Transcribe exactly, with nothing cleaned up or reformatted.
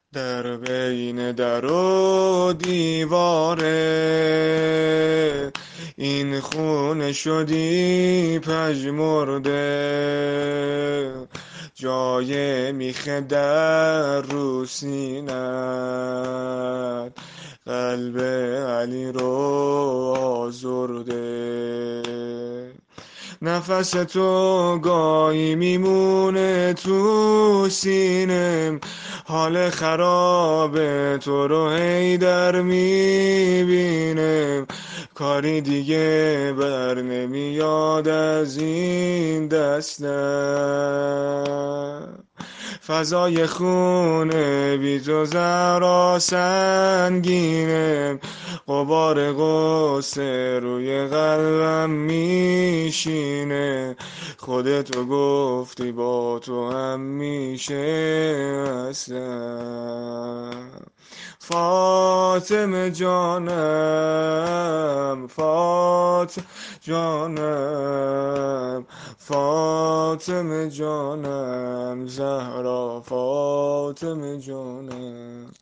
در بین در و دیواره این خونه شدی پژمرده، جای میخه در رو سینت قلب علی رو آزرده. نفس تو گاهی میمونه تو سینم، حال خراب تو رو هی در میبینم، کاری دیگه بر نمیاد از این دستم. فضای خونه بی تو زهرا سنگینه، غبار غصه روی قلبم میشینه، خودتو گفتی با تو هم میشه هستم. فاطمه جانم، فاطمه جانم، فاطمه جانم، زهرا فاطمه جانم.